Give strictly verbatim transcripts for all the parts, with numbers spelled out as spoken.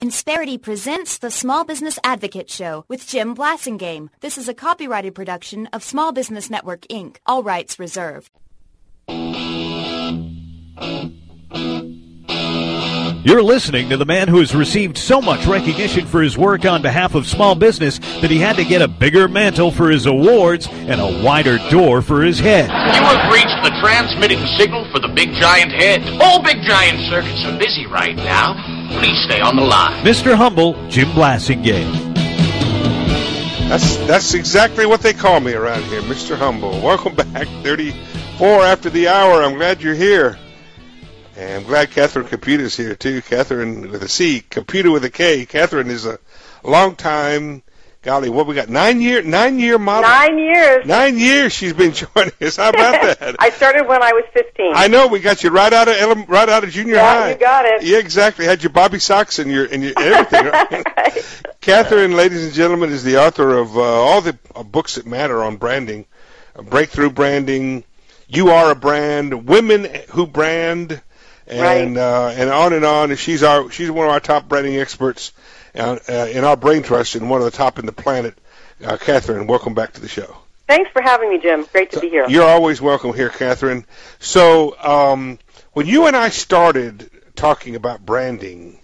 Insperity presents the Small Business Advocate Show with Jim Blasingame. This is a copyrighted production of Small Business Network, Incorporated. All rights reserved. You're listening to the man who has received so much recognition for his work on behalf of small business that he had to get a bigger mantle for his awards and a wider door for his head. You have reached the transmitting signal for the Big Giant Head. All Big Giant circuits are busy right now. Please stay on the line. Mister Humble, Jim Blasingame. That's that's exactly what they call me around here, Mister Humble. Welcome back, thirty-four after the hour. I'm glad you're here. And I'm glad Catherine Caputo's here, too. Catherine with a C, Caputo with a K. Catherine is a long time, golly, what we got, nine year, nine year model? Nine years. Nine years she's been joining us. How about that? I started when I was fifteen. I know, we got you right out of ele- right out of junior yeah, high. You got it. Yeah, exactly. Had your bobby socks and your, and your everything. Right? Right. Catherine, ladies and gentlemen, is the author of uh, all the uh, books that matter on branding, uh, Breakthrough Branding, You Are a Brand, Women Who Brand, and right. uh, and on and on. And she's our she's one of our top branding experts uh, uh, in our brain trust and one of the top in the planet. Uh, Catherine, welcome back to the show. Thanks for having me, Jim. Great to so be here. You're always welcome here, Catherine. So um, when you and I started talking about branding,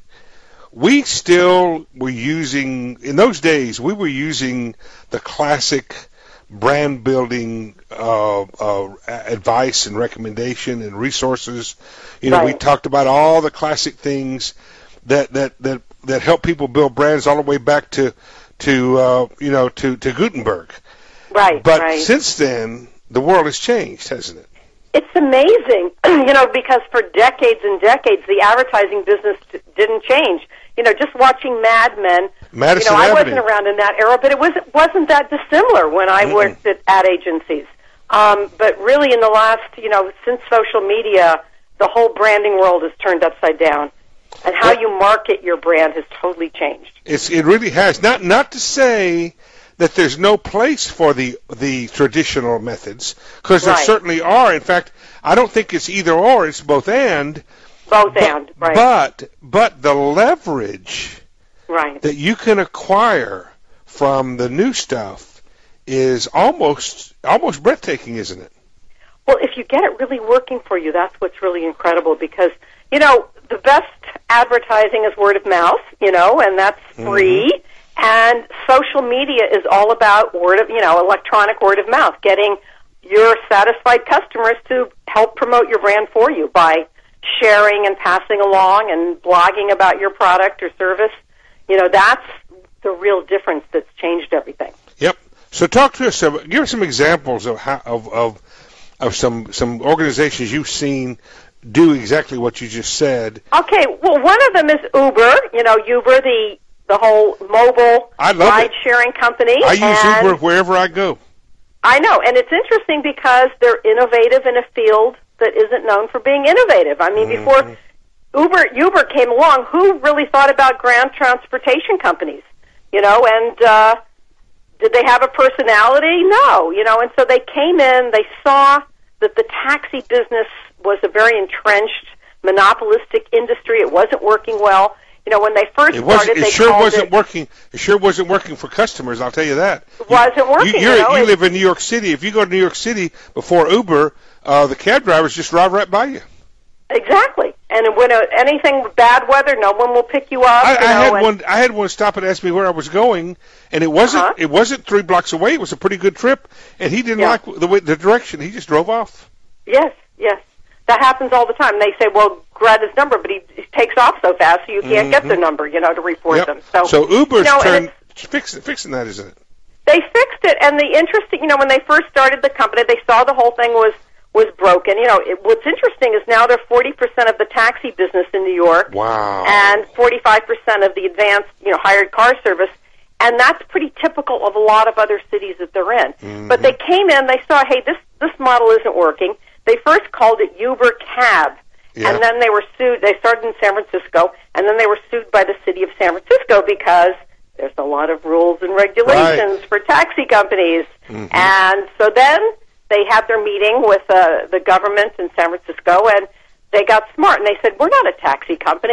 we still were using, in those days, we were using the classic brand building uh, uh, advice and recommendation and resources. You know, right. we talked about all the classic things that that that that help people build brands all the way back to to uh, you know to, to Gutenberg. Right. But right. since then, the world has changed, hasn't it? It's amazing, you know, because for decades and decades, the advertising business t- didn't change. You know, just watching Mad Men. Madison you know, I Avenue. wasn't around in that era, but it wasn't wasn't that dissimilar when I Mm-mm. worked at ad agencies. Um, but really, in the last, you know, since social media, the whole branding world has turned upside down, and how you market your brand has totally changed. It's it really has. Not not to say that there's no place for the the traditional methods, because there Right. certainly are. In fact, I don't think it's either or. It's both and. Both but, and, right. But but the leverage right. that you can acquire from the new stuff is almost almost breathtaking, isn't it? Well, if you get it really working for you, that's what's really incredible, because, you know, the best advertising is word of mouth, you know, and that's free. Mm-hmm. And social media is all about word of, you know, electronic word of mouth, getting your satisfied customers to help promote your brand for you by sharing and passing along and blogging about your product or service. You know, that's the real difference that's changed everything. Yep. So talk to us. Uh, give us some examples of how of of, of some some organizations you've seen do exactly what you just said. Okay. Well, one of them is Uber. You know, Uber, the the whole mobile ride-sharing company. I use Uber wherever I go. I know, and it's interesting because they're innovative in a field that isn't known for being innovative. I mean, mm-hmm. before Uber Uber came along, who really thought about ground transportation companies? You know, and uh, did they have a personality? No. You know, and so they came in, they saw that the taxi business was a very entrenched, monopolistic industry. It wasn't working well. You know, when they first it wasn't, started, it they sure called wasn't it, working. It sure wasn't working for customers. I'll tell you that. It wasn't working. You, you, know, you live in New York City. If you go to New York City before Uber, uh, the cab drivers just drive right by you. Exactly. And when uh, anything bad weather, no one will pick you up. I, you I know, had and, one. I had one stop and ask me where I was going, and it wasn't. Uh-huh. It wasn't three blocks away. It was a pretty good trip, and he didn't yeah. like the way, the direction. He just drove off. Yes, yes. That happens all the time. They say, well, grab his number, but he, he takes off so fast, so you can't mm-hmm. get their number, you know, to report yep. them. So, so Uber's you know, turn fixing fixing that, isn't it? They fixed it, and the interesting, you know, when they first started the company, they saw the whole thing was was broken. You know, it, what's interesting is now they're forty percent of the taxi business in New York. Wow. And forty-five percent of the advanced, you know, hired car service. And that's pretty typical of a lot of other cities that they're in. Mm-hmm. But they came in, they saw, hey, this, this model isn't working. They first called it Uber Cab. Yeah. And then they were sued. They started in San Francisco, and then they were sued by the city of San Francisco because there's a lot of rules and regulations right. for taxi companies. Mm-hmm. And so then they had their meeting with uh, the government in San Francisco, and they got smart, and they said, we're not a taxi company.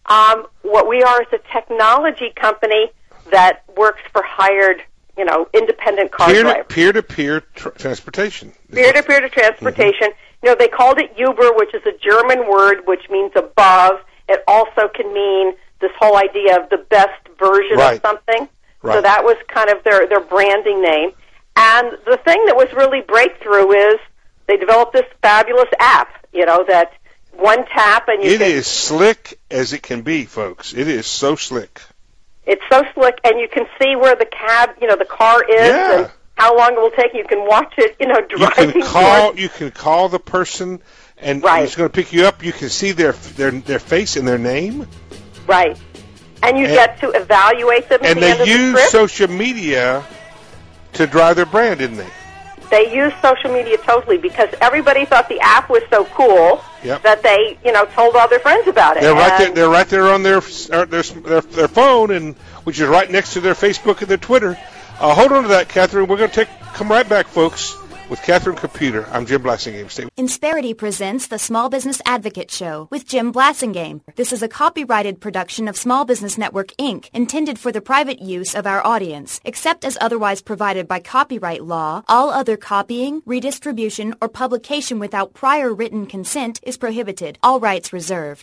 Um, what we are is a technology company that works for hired, you know, independent car peer drivers. To, peer-to-peer tr- transportation. Peer-to-peer to transportation. Mm-hmm. You know, they called it Uber, which is a German word which means above. It also can mean this whole idea of the best version right. of something. Right. So that was kind of their, their branding name. And the thing that was really breakthrough is they developed this fabulous app, you know, that one tap and you It can... is slick as it can be, folks. It is so slick. It's so slick, and you can see where the cab, you know, the car is Yeah. and how long it will take. You can watch it, you know, driving. You can call. towards- You can call the person, and Right. it's going to pick you up. You can see their their their face and their name, Right. And you And- get to evaluate them at and the end they of the use trip. social media to drive their brand, didn't they? They use social media totally because everybody thought the app was so cool Yep. that they, you know, told all their friends about it. They're right there. And- They're right there on their uh, their their, their phone, and which is right next to their Facebook and their Twitter. Uh, hold on to that, Catherine. We're going to take come right back, folks, with Catherine Computer. I'm Jim Blassingame. Stay. Insperity presents the Small Business Advocate Show with Jim Blassingame. This is a copyrighted production of Small Business Network, Incorporated, intended for the private use of our audience. Except as otherwise provided by copyright law, all other copying, redistribution, or publication without prior written consent is prohibited. All rights reserved.